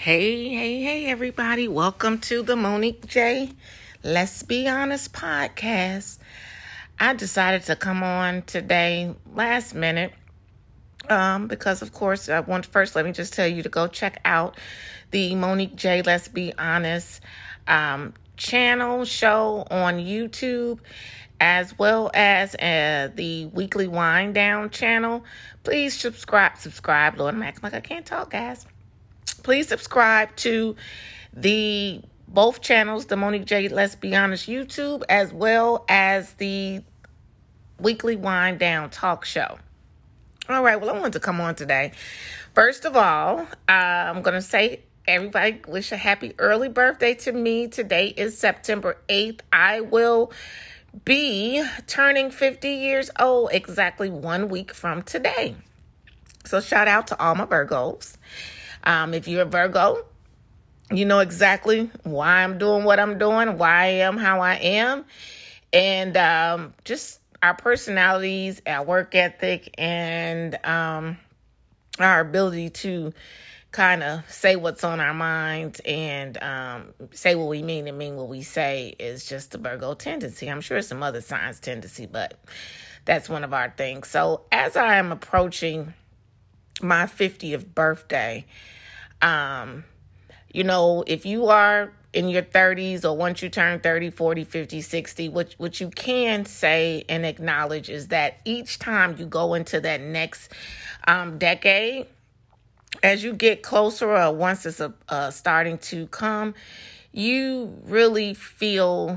Hey, everybody. Welcome to the Monique J. Let's Be Honest podcast. I decided to come on today last minute because, of course, let me just tell you to go check out the Monique J. Let's Be Honest show on YouTube, as well as the Weekly Wind Down channel. Please subscribe. Lord, I'm acting like I can't talk, guys. Please subscribe to both channels, the Monique J. Let's Be Honest YouTube, as well as the Weekly Wind Down talk show. All right, well, I wanted to come on today. First of all, I'm going to say everybody wish a happy early birthday to me. Today is September 8th. I will be turning 50 years old exactly 1 week from today. So shout out to all my Virgos. If you're a Virgo, you know exactly why I'm doing what I'm doing, why I am how I am, and just our personalities, our work ethic, and our ability to kind of say what's on our minds and say what we mean and mean what we say is just a Virgo tendency. I'm sure some other signs tendency, but that's one of our things. So as I am approaching my 50th birthday, if you are in your 30s or once you turn 30, 40, 50, 60, what you can say and acknowledge is that each time you go into that next decade, as you get closer or once it's starting to come, you really feel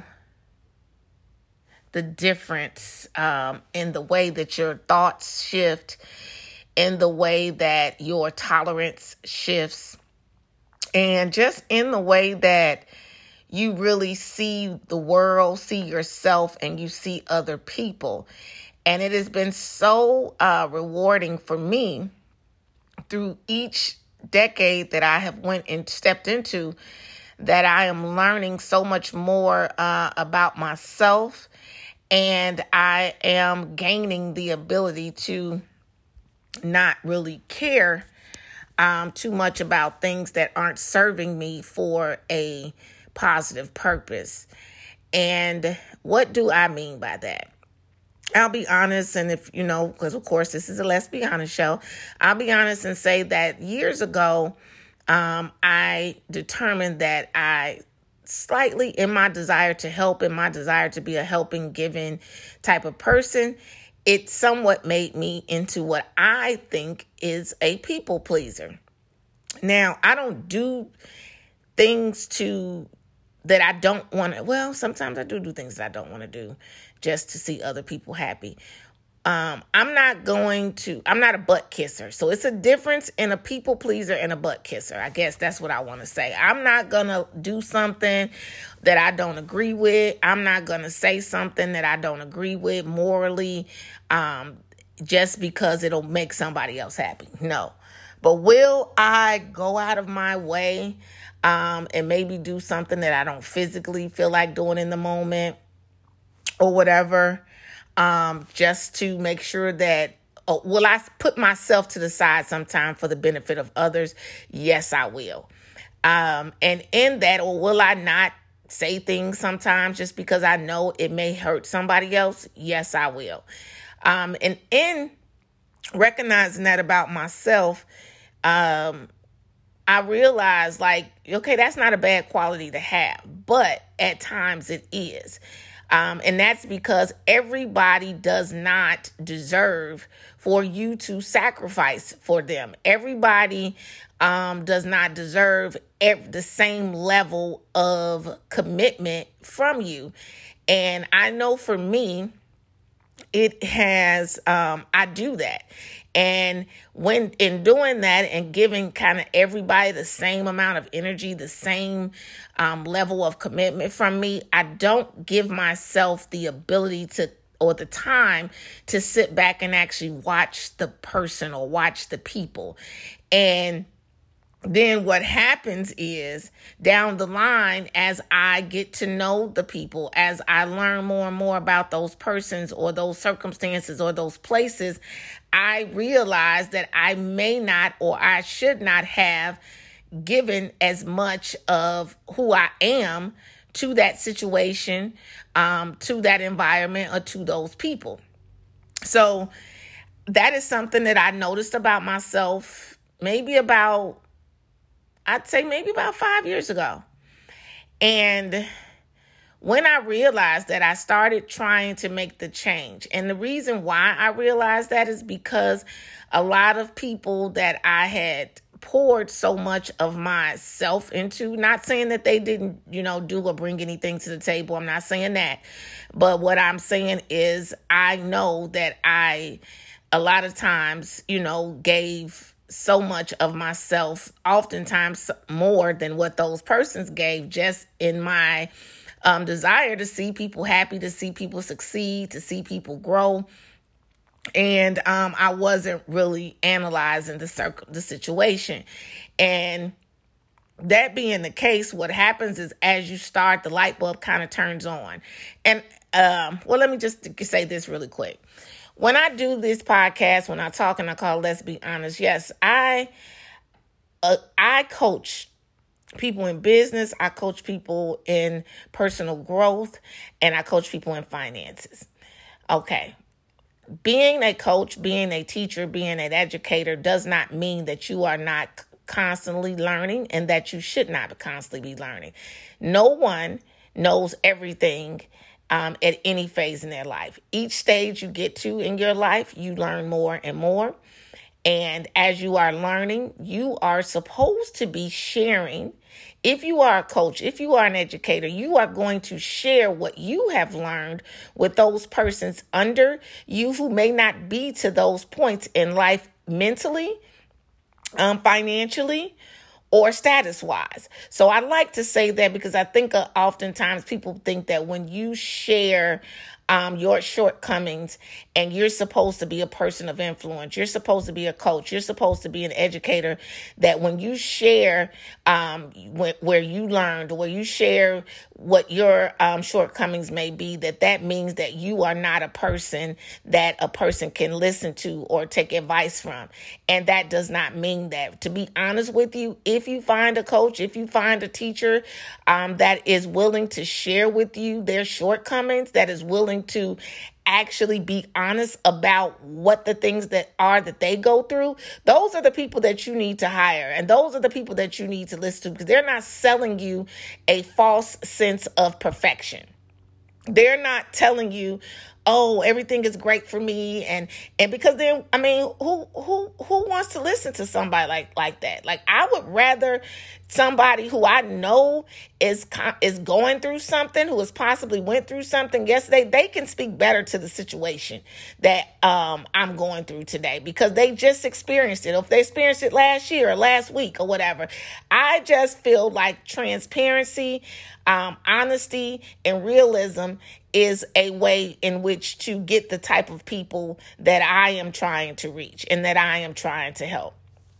the difference in the way that your thoughts shift, in the way that your tolerance shifts, and just in the way that you really see the world, see yourself, and you see other people. And it has been so rewarding for me through each decade that I have went and stepped into, that I am learning so much more about myself, and I am gaining the ability to not really care too much about things that aren't serving me for a positive purpose. And what do I mean by that? I'll be honest, and if because of course this is a Let's Be Honest show, I'll be honest and say that years ago, I determined that I slightly, in my desire to help, in my desire to be a helping, giving type of person, it somewhat made me into what I think is a people pleaser. Now, I don't do things that I don't want to. Well, sometimes I do things that I don't want to do just to see other people happy. I'm not a butt kisser. So it's a difference in a people pleaser and a butt kisser. I guess that's what I want to say. I'm not going to do something that I don't agree with. I'm not going to say something that I don't agree with morally, just because it'll make somebody else happy. No. But will I go out of my way and maybe do something that I don't physically feel like doing in the moment or whatever, just to make sure that, will I put myself to the side sometime for the benefit of others? Yes, I will. And in that, or will I not say things sometimes just because I know it may hurt somebody else? Yes, I will. And in recognizing that about myself, I realized okay, that's not a bad quality to have, but at times it is. And that's because everybody does not deserve for you to sacrifice for them. Everybody does not deserve the same level of commitment from you. And I know for me, it has, I do that. And when in doing that and giving kind of everybody the same amount of energy, the same level of commitment from me, I don't give myself the ability to, or the time to sit back and actually watch the person or watch the people. And then what happens is down the line, as I get to know the people, as I learn more and more about those persons or those circumstances or those places, I realize that I may not or I should not have given as much of who I am to that situation, to that environment, or to those people. So that is something that I noticed about myself I'd say maybe about 5 years ago. And when I realized that, I started trying to make the change. And the reason why I realized that is because a lot of people that I had poured so much of myself into, not saying that they didn't, do or bring anything to the table. I'm not saying that. But what I'm saying is I know that I, a lot of times, gave so much of myself, oftentimes more than what those persons gave, just in my desire to see people happy, to see people succeed, to see people grow. And I wasn't really analyzing the situation. And that being the case, what happens is as you start, the light bulb kind of turns on. And let me just say this really quick. When I do this podcast, when I talk and I call Let's Be Honest, yes, I coach people in business, I coach people in personal growth, and I coach people in finances. Okay. Being a coach, being a teacher, being an educator does not mean that you are not constantly learning and that you should not constantly be learning. No one knows everything at any phase in their life. Each stage you get to in your life, you learn more and more. And as you are learning, you are supposed to be sharing. If you are a coach, if you are an educator, you are going to share what you have learned with those persons under you who may not be to those points in life mentally, financially, or status-wise. So I like to say that because I think oftentimes people think that when you share your shortcomings and you're supposed to be a person of influence, you're supposed to be a coach, you're supposed to be an educator, that when you share where you learned, where you share what your shortcomings may be, that means that you are not a person that a person can listen to or take advice from. And that does not mean that. To be honest with you, if you find a coach, if you find a teacher that is willing to share with you their shortcomings, that is willing to actually be honest about what the things that they go through, those are the people that you need to hire. And those are the people that you need to listen to, because they're not selling you a false sense of perfection. They're not telling you, oh, everything is great for me. And because then, who wants to listen to somebody like that? Like, I would rather somebody who I know is going through something, who has possibly went through something yesterday, they can speak better to the situation that I'm going through today, because they just experienced it. Or if they experienced it last year or last week or whatever. I just feel like transparency, honesty, and realism is a way in which to get the type of people that I am trying to reach and that I am trying to help.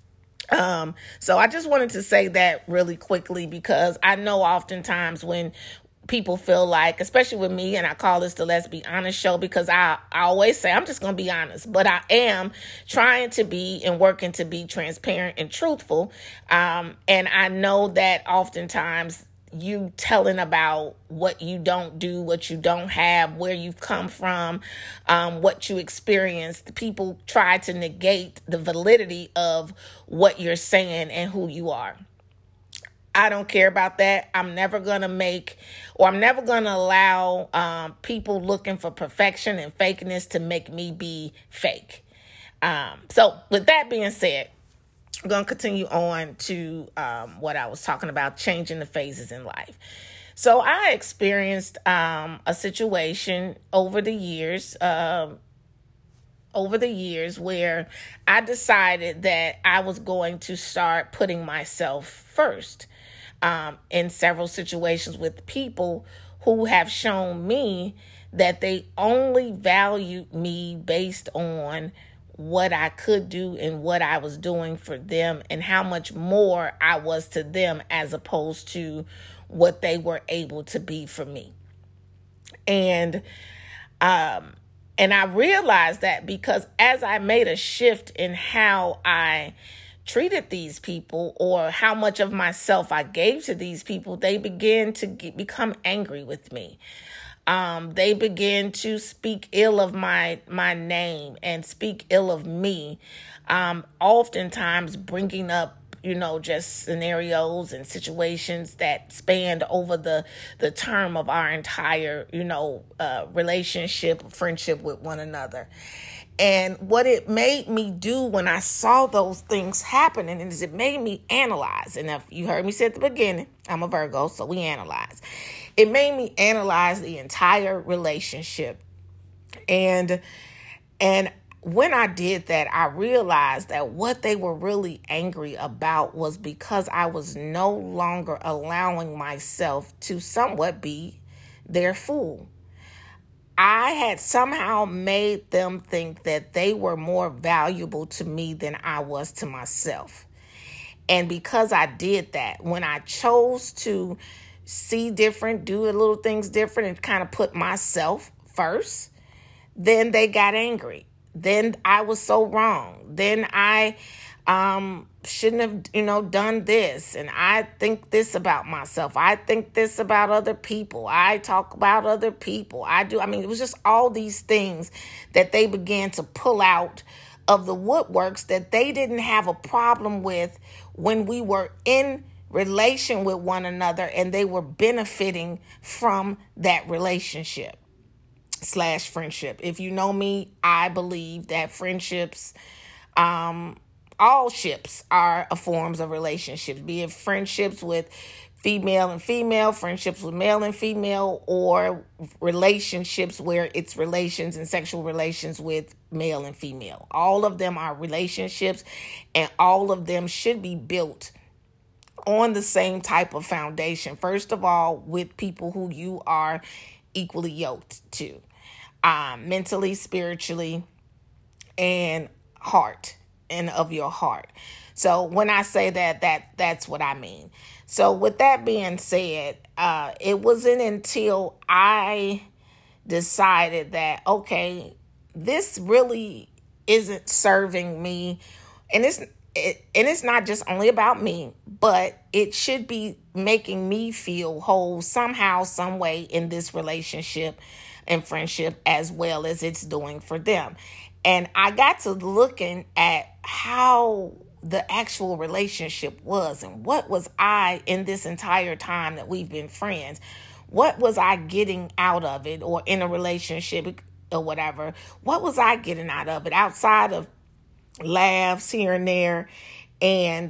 So I just wanted to say that really quickly, because I know oftentimes when people feel like, especially with me, and I call this the Let's Be Honest show, because I always say I'm just going to be honest, but I am trying to be and working to be transparent and truthful. And I know that oftentimes you telling about what you don't do, what you don't have, where you've come from, what you experienced, people try to negate the validity of what you're saying and who you are. I don't care about that. I'm never going to allow people looking for perfection and fakeness to make me be fake. So with that being said, I'm going to continue on to what I was talking about, changing the phases in life. So I experienced a situation over the years where I decided that I was going to start putting myself first in several situations with people who have shown me that they only value me based on what I could do and what I was doing for them and how much more I was to them as opposed to what they were able to be for me. And I realized that because as I made a shift in how I treated these people or how much of myself I gave to these people, they began to become angry with me. They began to speak ill of my name and speak ill of me, oftentimes bringing up, just scenarios and situations that spanned over the term of our entire, relationship, friendship with one another. And what it made me do when I saw those things happening is it made me analyze. And if you heard me say at the beginning, I'm a Virgo, so we analyze. It made me analyze the entire relationship. And when I did that, I realized that what they were really angry about was because I was no longer allowing myself to somewhat be their fool. I had somehow made them think that they were more valuable to me than I was to myself. And because I did that, when I chose to see different, do little things different, and kind of put myself first, then they got angry. Then I was so wrong. Then I shouldn't have, done this. And I think this about myself. I think this about other people. I talk about other people. It was just all these things that they began to pull out of the woodworks that they didn't have a problem with when we were in relation with one another and they were benefiting from that relationship / friendship. If you know me, I believe that friendships, all ships are a forms of relationships, be it friendships with female and female, friendships with male and female, or relationships where it's relations and sexual relations with male and female. All of them are relationships, and all of them should be built on the same type of foundation. First of all, with people who you are equally yoked to, mentally, spiritually, and heart. And of your heart. So when I say that's what I mean. So with that being said, it wasn't until I decided that, okay, this really isn't serving me, and it's not just only about me, but it should be making me feel whole somehow, some way in this relationship and friendship, as well as it's doing for them. And I got to looking at how the actual relationship was and what was I in this entire time that we've been friends. What was I getting out of it, or in a relationship or whatever? What was I getting out of it outside of laughs here and there and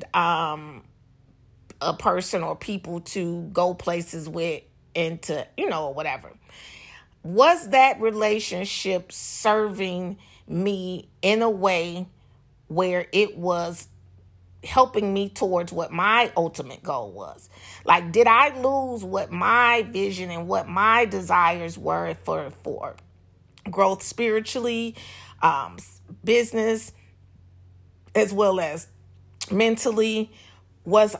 a person or people to go places with and to, whatever? Was that relationship serving me in a way where it was helping me towards what my ultimate goal was? Like, did I lose what my vision and what my desires were for growth spiritually, business, as well as mentally? Was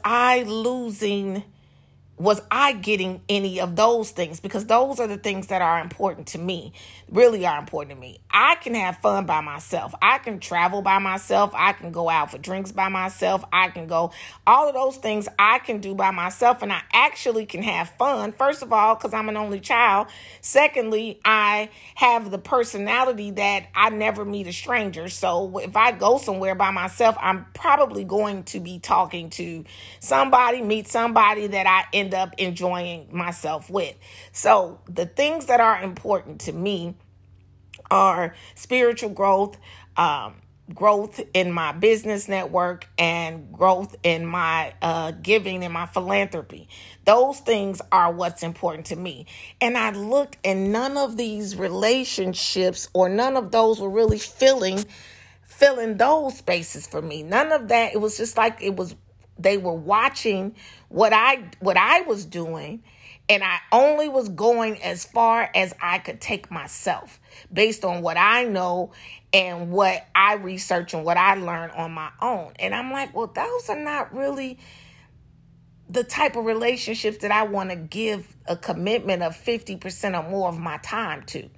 I getting any of those things? Because those are the things that are important to me, really are important to me. I can have fun by myself. I can travel by myself. I can go out for drinks by myself. I can go, all of those things I can do by myself. And I actually can have fun. First of all, because I'm an only child. Secondly, I have the personality that I never meet a stranger. So if I go somewhere by myself, I'm probably going to be talking to somebody, meet somebody that I end up enjoying myself with. So the things that are important to me are spiritual growth, growth in my business network, and growth in my giving and my philanthropy. Those things are what's important to me. And I looked, and none of these relationships or none of those were really filling those spaces for me. None of that. It was just like they were watching what I was doing, and I only was going as far as I could take myself based on what I know and what I research and what I learn on my own. And I'm like, well, those are not really the type of relationships that I want to give a commitment of 50% or more of my time to.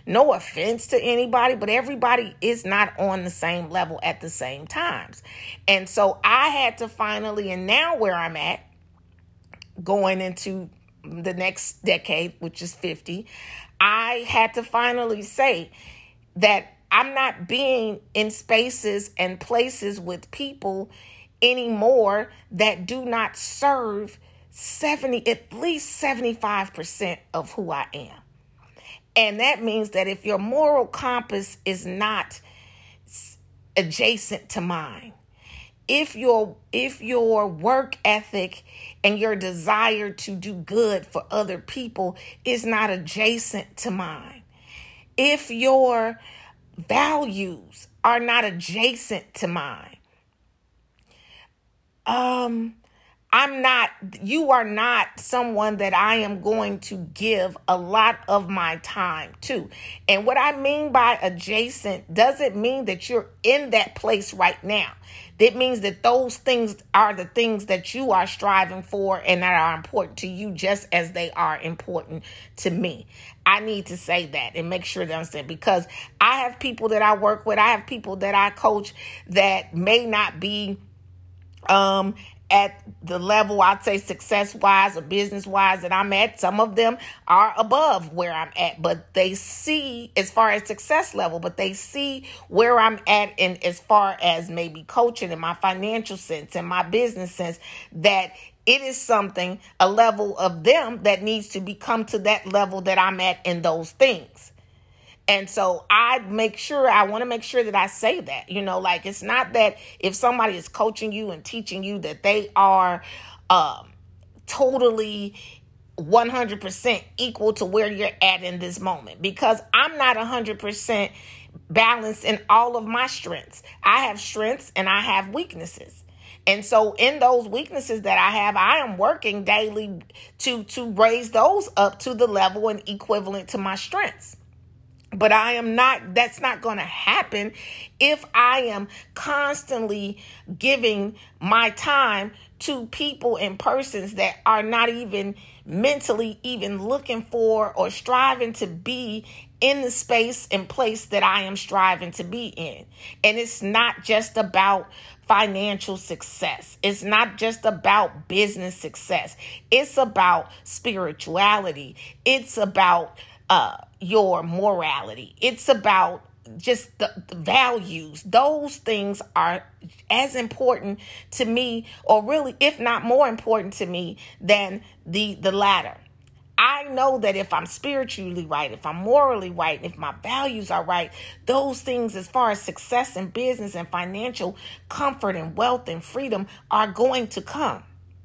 No offense to anybody, but everybody is not on the same level at the same times. And so I had to finally, and now where I'm at, going into the next decade, which is 50, I had to finally say that I'm not being in spaces and places with people anymore that do not serve at least 75% of who I am. And that means that if your moral compass is not adjacent to mine, if your work ethic and your desire to do good for other people is not adjacent to mine, if your values are not adjacent to mine, you are not someone that I am going to give a lot of my time to. And what I mean by adjacent doesn't mean that you're in that place right now. That means that those things are the things that you are striving for and that are important to you just as they are important to me. I need to say that and make sure that I'm saying, because I have people that I work with, I have people that I coach that may not be at the level, I'd say, success-wise or business-wise that I'm at. Some of them are above where I'm at, but they see, as far as success level, but they see where I'm at in as far as maybe coaching in my financial sense and my business sense, that it is something, a level of them that needs to become to that level that I'm at in those things. And so I want to make sure that I say that, like, it's not that if somebody is coaching you and teaching you that they are totally 100% equal to where you're at in this moment, because I'm not 100% balanced in all of my strengths. I have strengths and I have weaknesses. And so in those weaknesses that I have, I am working daily to raise those up to the level and equivalent to my strengths. But that's not going to happen if I am constantly giving my time to people and persons that are not even mentally even looking for or striving to be in the space and place that I am striving to be in. And it's not just about financial success. It's not just about business success. It's about spirituality. It's about your morality. It's about just the values. Those things are as important to me, or really, if not more important to me than the latter. I know that if I'm spiritually right, if I'm morally right, if my values are right, those things as far as success in business and financial comfort and wealth and freedom are going to come.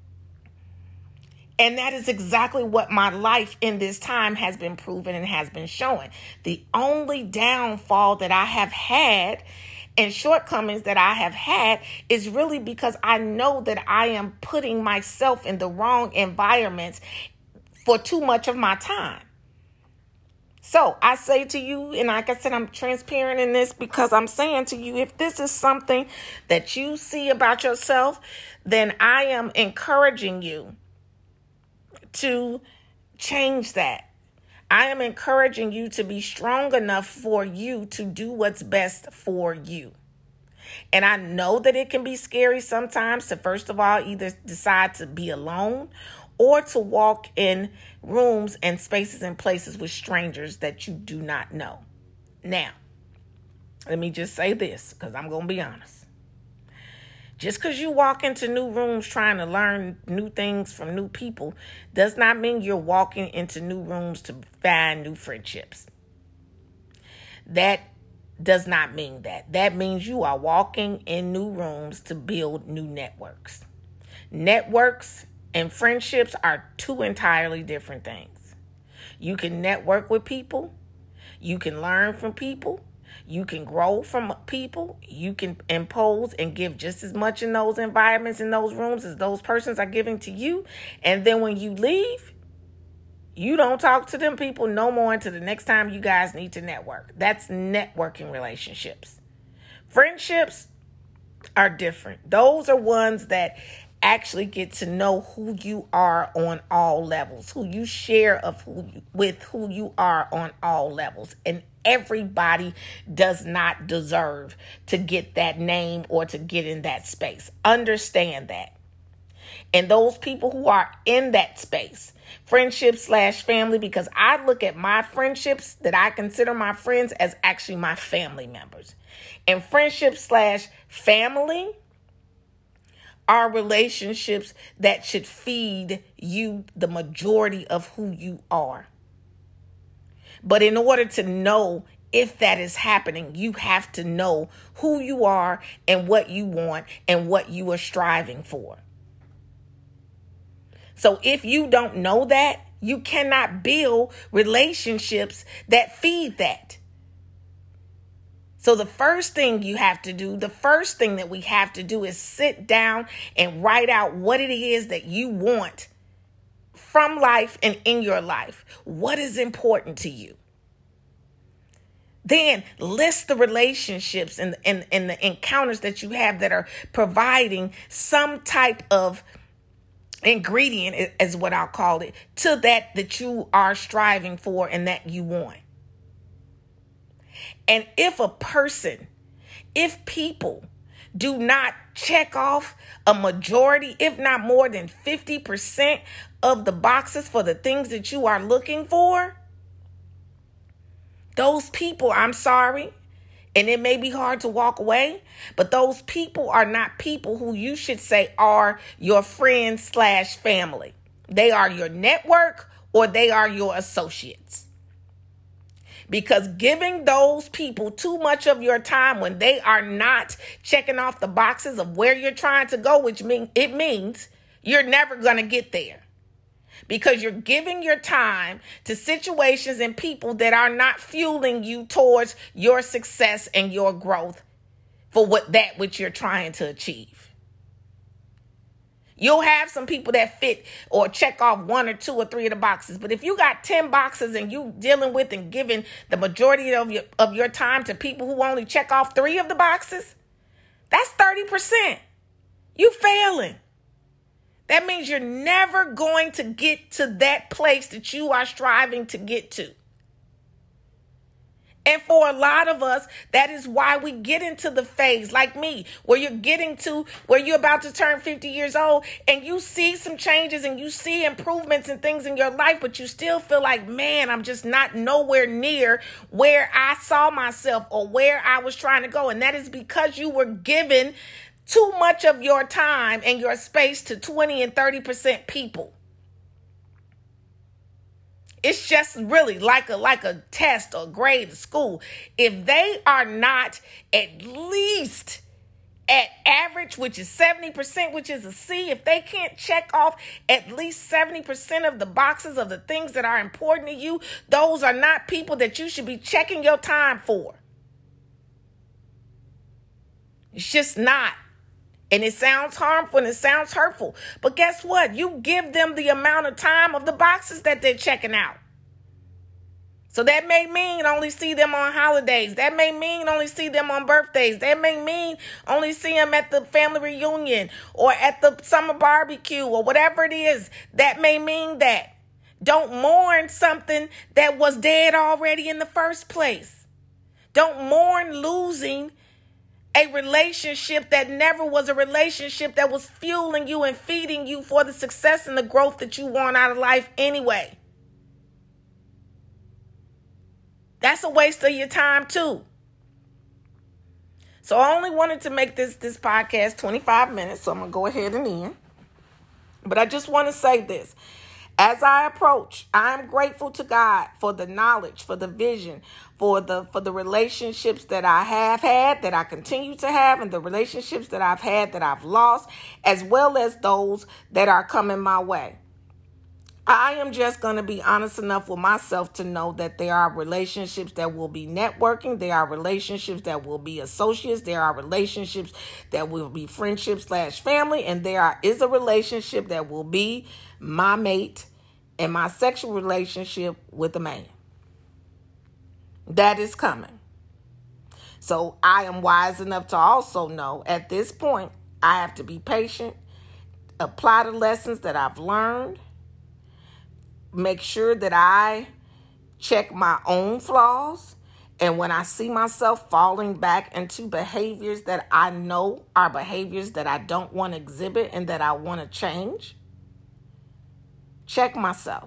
And that is exactly what my life in this time has been proven and has been showing. The only downfall that I have had and shortcomings that I have had is really because I know that I am putting myself in the wrong environments for too much of my time. So I say to you, and like I said, I'm transparent in this because I'm saying to you, if this is something that you see about yourself, then I am encouraging you to change that. I am encouraging you to be strong enough for you to do what's best for you. And I know that it can be scary sometimes to, first of all, either decide to be alone or to walk in rooms and spaces and places with strangers that you do not know. Now, let me just say this, because I'm going to be honest. Just because you walk into new rooms trying to learn new things from new people does not mean you're walking into new rooms to find new friendships. That does not mean that. That means you are walking in new rooms to build new networks. Networks and friendships are two entirely different things. You can network with people. You can learn from people. You can grow from people. You can impose and give just as much in those environments, in those rooms, as those persons are giving to you. And then when you leave, you don't talk to them people no more until the next time you guys need to network. That's networking relationships. Friendships are different. Those are ones that actually get to know who you are on all levels, who you share with who you are on all levels. And everybody does not deserve to get that name or to get in that space. Understand that. And those people who are in that space, friendship/family, because I look at my friendships that I consider my friends as actually my family members. And friendship/family are relationships that should feed you the majority of who you are. But in order to know if that is happening, you have to know who you are and what you want and what you are striving for. So if you don't know that, you cannot build relationships that feed that. So the first thing you have to do, the first thing that we have to do is sit down and write out what it is that you want from life and in your life. What is important to you? Then list the relationships and the encounters that you have that are providing some type of ingredient, is what I'll call it, to that you are striving for and that you want. And if people do not check off a majority, if not more than 50% of the boxes for the things that you are looking for, those people, I'm sorry, and it may be hard to walk away, but those people are not people who you should say are your friends/family. They are your network or they are your associates. Because giving those people too much of your time when they are not checking off the boxes of where you're trying to go, which means you're never going to get there. Because you're giving your time to situations and people that are not fueling you towards your success and your growth for which you're trying to achieve. You'll have some people that fit or check off 1 or 2 or 3 of the boxes. But if you got 10 boxes and you dealing with and giving the majority of your time to people who only check off 3 of the boxes, that's 30%. You failing. That means you're never going to get to that place that you are striving to get to. And for a lot of us, that is why we get into the phase like me, where you're about to turn 50 years old and you see some changes and you see improvements and things in your life, but you still feel like, man, I'm just not nowhere near where I saw myself or where I was trying to go. And that is because you were given too much of your time and your space to 20 and 30% people. It's just really like a test or grade at school. If they are not at least at average, which is 70%, which is a C, if they can't check off at least 70% of the boxes of the things that are important to you, those are not people that you should be checking your time for. It's just not. And it sounds harmful and it sounds hurtful. But guess what? You give them the amount of time of the boxes that they're checking out. So that may mean only see them on holidays. That may mean only see them on birthdays. That may mean only see them at the family reunion or at the summer barbecue or whatever it is. That may mean that. Don't mourn something that was dead already in the first place. Don't mourn losing a relationship that never was a relationship that was fueling you and feeding you for the success and the growth that you want out of life anyway. That's a waste of your time too. So I only wanted to make this podcast 25 minutes, so I'm going to go ahead and end. But I just want to say this. As I approach, I'm grateful to God for the knowledge, for the vision, for the relationships that I have had, that I continue to have, and the relationships that I've had that I've lost, as well as those that are coming my way. I am just going to be honest enough with myself to know that there are relationships that will be networking. There are relationships that will be associates. There are relationships that will be friendship/family. And is a relationship that will be my mate and my sexual relationship with a man. That is coming. So I am wise enough to also know at this point, I have to be patient, apply the lessons that I've learned, make sure that I check my own flaws And when I see myself falling back into behaviors that I know are behaviors that I don't want to exhibit and that I want to change, check myself.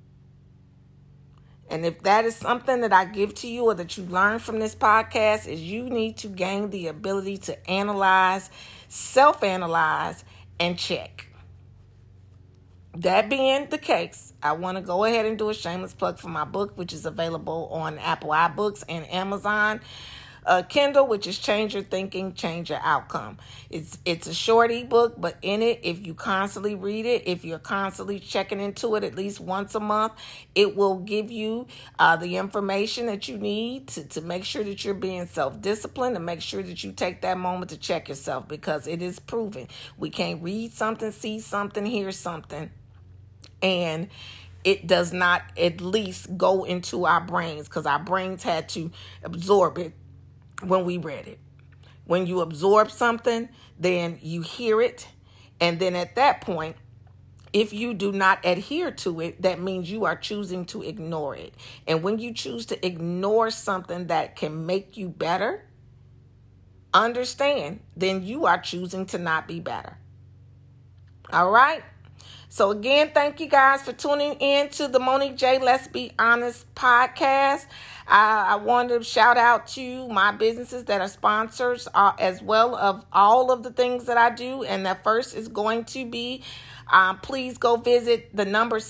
And if that is something that I give to you or that you learn from this podcast, is you need to gain the ability to analyze, self-analyze, and check. That being the case, I want to go ahead and do a shameless plug for my book, which is available on Apple iBooks and Amazon Kindle, which is Change Your Thinking, Change Your Outcome. It's a short ebook, but in it, if you constantly read it, if you're constantly checking into it at least once a month, it will give you the information that you need to make sure that you're being self-disciplined, and make sure that you take that moment to check yourself, because it is proven. We can't read something, see something, hear something, and it does not at least go into our brains, because our brains had to absorb it when we read it. When you absorb something, then you hear it, and then at that point, if you do not adhere to it, that means you are choosing to ignore it. And when you choose to ignore something that can make you better, understand, then you are choosing to not be better. All right? So again, thank you guys for tuning in to the Monique J. Let's Be Honest podcast. I wanted to shout out to my businesses that are sponsors as well of all of the things that I do. And the first is going to be, please go visit the number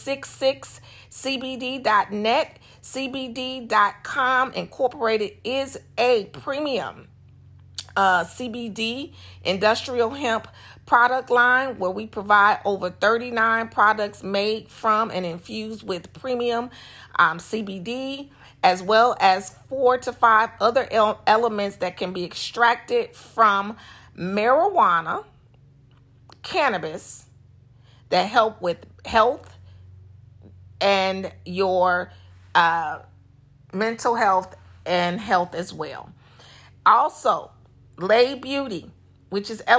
66cbd.net. CBD.com Incorporated is a premium CBD industrial hemp product line where we provide over 39 products made from and infused with premium CBD, as well as 4 to 5 other elements that can be extracted from marijuana, cannabis, that help with health and your mental health and health as well. Also, Lay Beauty, which is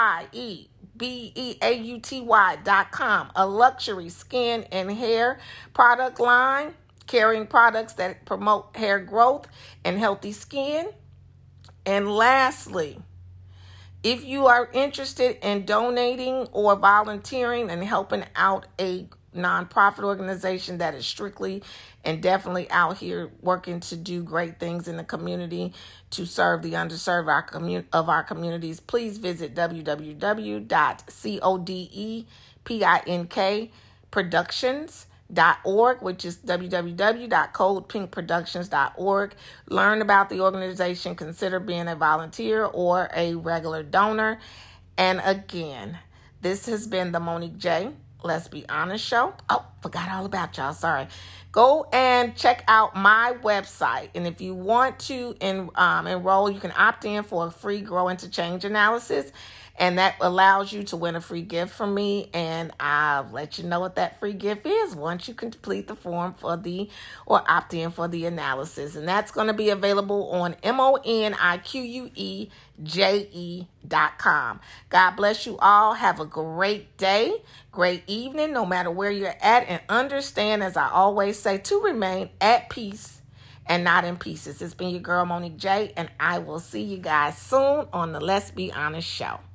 LAYEBEAUTY.com, a luxury skin and hair product line carrying products that promote hair growth and healthy skin. And lastly, if you are interested in donating or volunteering and helping out a nonprofit organization that is strictly and definitely out here working to do great things in the community to serve the underserved of our communities, please visit www.codepinkedproductions.org, which is www.codepinkproductions.org. Learn about the organization, consider being a volunteer or a regular donor. And again, this has been the Monique J. Let's Be Honest show. Oh, forgot all about y'all. Sorry. Go and check out my website. And if you want to enroll, you can opt in for a free Grow Into Change analysis. And that allows you to win a free gift from me. And I'll let you know what that free gift is once you complete the form or opt in for the analysis. And that's going to be available on MoniqueJE.com. God bless you all. Have a great day, great evening, no matter where you're at. And understand, as I always say, to remain at peace and not in pieces. It's been your girl, Monique J. And I will see you guys soon on the Let's Be Honest show.